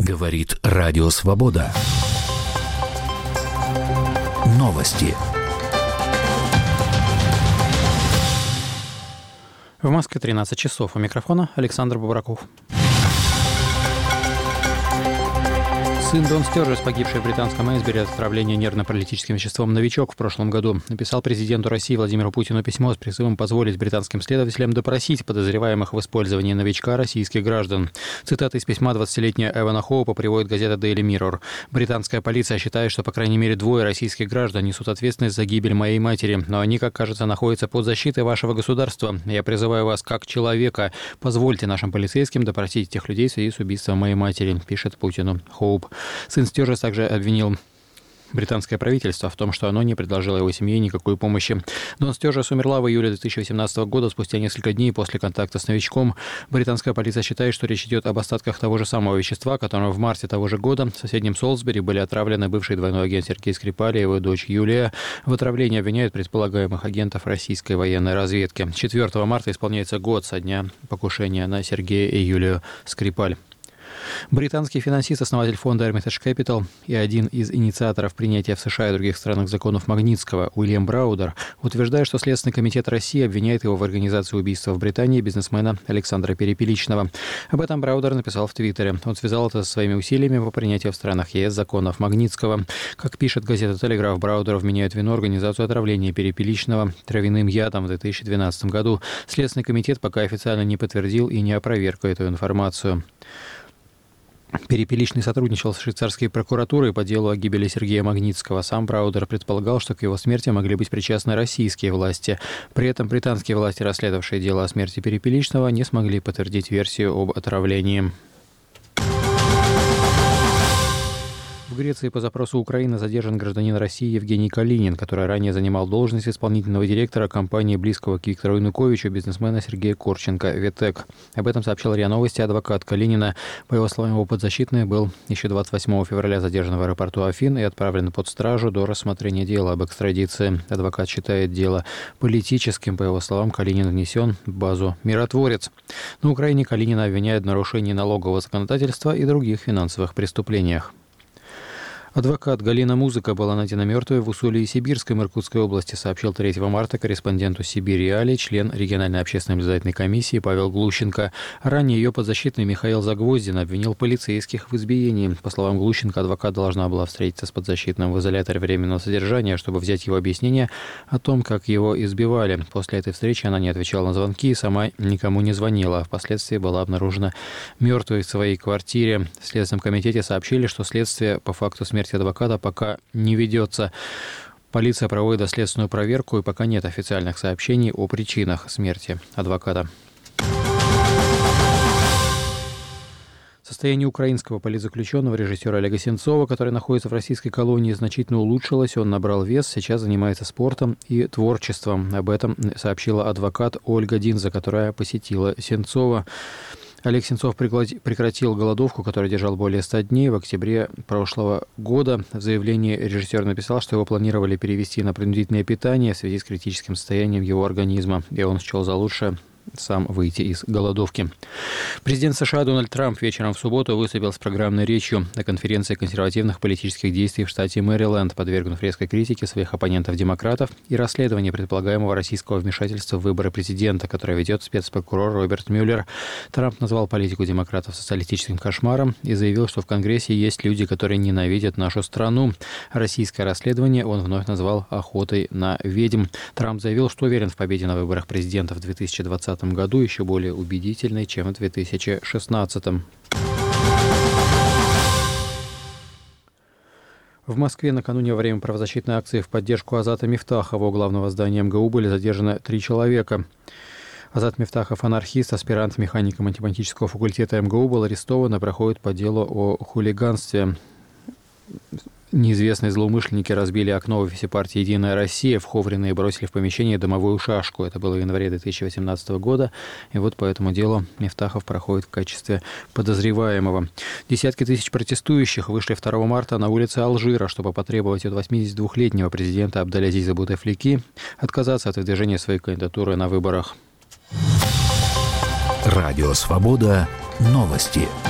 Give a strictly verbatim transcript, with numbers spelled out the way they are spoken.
Говорит Радио Свобода. Новости. В Москве тринадцать часов. У микрофона Александр Бабраков. Сын Дон Стержес, погибший в британском Эйсбери от отравления нервно-паралитическим веществом «Новичок» в прошлом году, написал президенту России Владимиру Путину письмо с призывом позволить британским следователям допросить подозреваемых в использовании «Новичка» российских граждан. Цитата из письма двадцатилетняя Эвана Хоупа приводит газета Daily Mirror. «Британская полиция считает, что, по крайней мере, двое российских граждан несут ответственность за гибель моей матери, но они, как кажется, находятся под защитой вашего государства. Я призываю вас, как человека, позвольте нашим полицейским допросить этих людей в связи с убийством моей матери», пишет Путину Хоуп. Сын Стержес также обвинил британское правительство в том, что оно не предложило его семье никакой помощи. Дон Стержес умерла в июле две тысячи восемнадцатого года, спустя несколько дней после контакта с «Новичком». Британская полиция считает, что речь идет об остатках того же самого вещества, которым в марте того же года в соседнем Солсбери были отравлены бывший двойной агент Сергей Скрипаль и его дочь Юлия. В отравлении обвиняют предполагаемых агентов российской военной разведки. четвёртого марта исполняется год со дня покушения на Сергея и Юлию Скрипаль. Британский финансист, основатель фонда Hermitage Capital и один из инициаторов принятия в США и других странах законов Магнитского Уильям Браудер утверждает, что Следственный комитет России обвиняет его в организации убийства в Британии бизнесмена Александра Перепеличного. Об этом Браудер написал в Твиттере. Он связал это со своими усилиями по принятию в странах ЕС законов Магнитского. Как пишет газета «Телеграф», Браудеру вменяют вину организацию отравления Перепеличного травяным ядом в две тысячи двенадцатом году. Следственный комитет пока официально не подтвердил и не опроверг эту информацию. Перепеличный сотрудничал с швейцарской прокуратурой по делу о гибели Сергея Магнитского. Сам Браудер предполагал, что к его смерти могли быть причастны российские власти. При этом британские власти, расследовавшие дело о смерти Перепеличного, не смогли подтвердить версию об отравлении. В Греции по запросу Украины задержан гражданин России Евгений Калинин, который ранее занимал должность исполнительного директора компании близкого к Виктору Януковичу бизнесмена Сергея Корченко «Ветек». Об этом сообщил РИА Новости адвокат Калинина. По его словам, его подзащитный был еще двадцать восьмого февраля задержан в аэропорту Афин и отправлен под стражу до рассмотрения дела об экстрадиции. Адвокат считает дело политическим. По его словам, Калинин внесен в базу «Миротворец». На Украине Калинина обвиняют в нарушении налогового законодательства и других финансовых преступлениях. Адвокат Галина Музыка была найдена мертвой в Усолье-Сибирском Иркутской области, сообщил третьего марта корреспонденту «Сибирь Реалии» член региональной общественной наблюдательной комиссии Павел Глущенко. Ранее ее подзащитный Михаил Загвоздин обвинил полицейских в избиении. По словам Глущенко, адвокат должна была встретиться с подзащитным в изоляторе временного содержания, чтобы взять его объяснение о том, как его избивали. После этой встречи она не отвечала на звонки и сама никому не звонила. Впоследствии была обнаружена мертвой в своей квартире. В Следственном комитете сообщили, что следствие по факту смерти адвоката пока не ведется. Полиция проводит доследственную проверку, и пока нет официальных сообщений о причинах смерти адвоката. Состояние украинского политзаключенного режиссера Олега Сенцова, который находится в российской колонии, значительно улучшилось. Он набрал вес, сейчас занимается спортом и творчеством. Об этом сообщила адвокат Ольга Динза, которая посетила Сенцова. Олег Сенцов прекратил голодовку, которую держал более ста дней. В октябре прошлого года в заявлении режиссер написал, что его планировали перевести на принудительное питание в связи с критическим состоянием его организма, и он счел за лучшее сам выйти из голодовки. Президент США Дональд Трамп вечером в субботу выступил с программной речью на конференции консервативных политических действий в штате Мэриленд, подвергнув резкой критике своих оппонентов-демократов и расследованию предполагаемого российского вмешательства в выборы президента, которое ведет спецпрокурор Роберт Мюллер. Трамп назвал политику демократов социалистическим кошмаром и заявил, что в Конгрессе есть люди, которые ненавидят нашу страну. Российское расследование он вновь назвал охотой на ведьм. Трамп заявил, что уверен в победе на выборах президента в две тысячи двадцатом году, еще более убедительной, чем в две тысячи шестнадцатом. В Москве накануне во время правозащитной акции в поддержку Азата Мифтахова у главного здания эм гэ у были задержаны три человека. Азат Мифтахов, анархист, аспирант механико-математического факультета эм гэ у, был арестован и проходит по делу о хулиганстве. Неизвестные злоумышленники разбили окно в офисе партии «Единая Россия» в Ховрино и бросили в помещение дымовую шашку. Это было в январе две тысячи восемнадцатого года. И вот по этому делу Мифтахов проходит в качестве подозреваемого. Десятки тысяч протестующих вышли второго марта на улицы Алжира, чтобы потребовать от восьмидесятидвухлетнего президента Абдалязиза Бутефлики отказаться от выдвижения своей кандидатуры на выборах. Радио «Свобода». Новости.